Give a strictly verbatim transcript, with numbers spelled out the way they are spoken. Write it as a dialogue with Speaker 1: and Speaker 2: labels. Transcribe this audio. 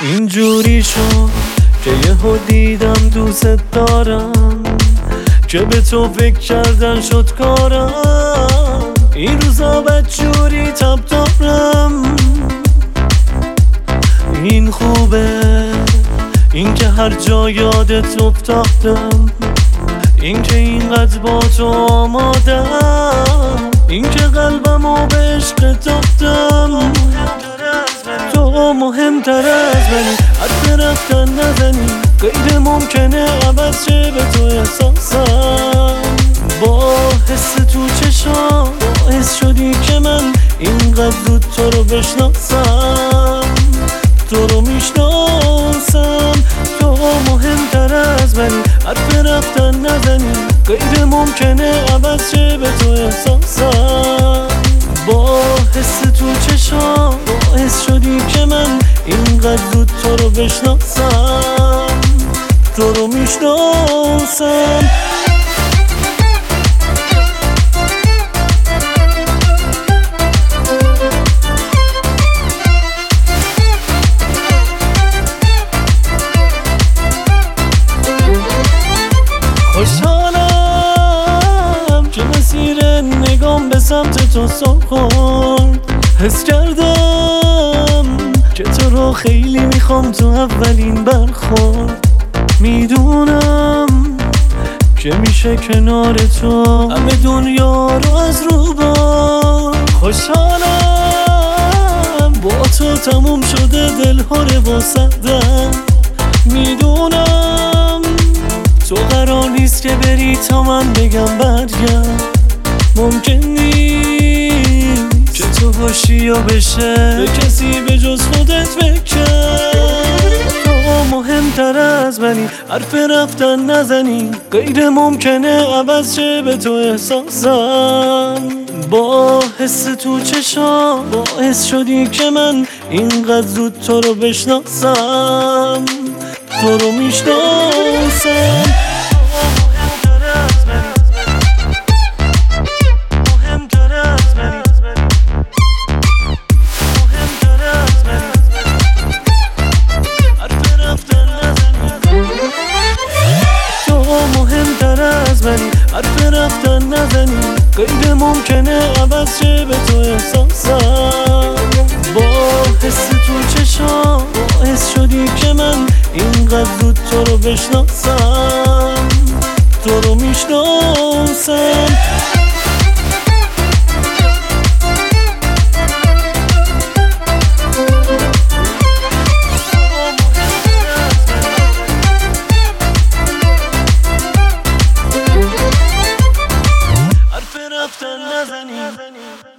Speaker 1: اینجوری شد که یهو دیدم دوست دارم، که به تو فکر کردن شد کارم. این روزا بدجوری تب دارم، این خوبه این که هر جا یادت افتادم، این که اینقدر با تو آمادم، این که قلبمو به عشق دادم. تو مهمتر از منی، حرف رفتن نزنی، غیر ممکنه عوض شه به تو احساسم. با حس تو چشام باعث شدی که من اینقدر زود تو رو بشناسم، تو رو میشناسم. تو مهمتر از منی، حرف رفتن نزنی، غیر ممکنه عوض شه به تو احساسم. با حس تو چشام باعث شدی که من اینقدر زود تو رو بشناسم، تو رو میشناسم. خوشحالم که مسیر نگام به سمت تو سخن، حس کردم که تو رو خیلی میخوام تو اولین برخورد. میدونم که میشه کنار تو همه دنیا رو از رو بار. خوشحالم با تو تموم شده دلها رو واسدم. میدونم تو قرار نیست که بری تا من بگم برگرد. ممکن نیست که تو باشی یا بشه به کسی به جز خودت بکن. تو مهمتر از منی، حرف رفتن نزنی، غیر ممکنه عوض شه به تو احساسم. با حس تو چشام باعث شدی که من اینقدر زود تو رو بشناسم، تو رو میشناسم. حرف رفتن نزنی، غیر ممکنه عوض شه به تو احساسم. با حس تو چشام باعث شدی که من اینقدر زود تو رو بشناسم، تو رو میشناسم. رفتن نزنی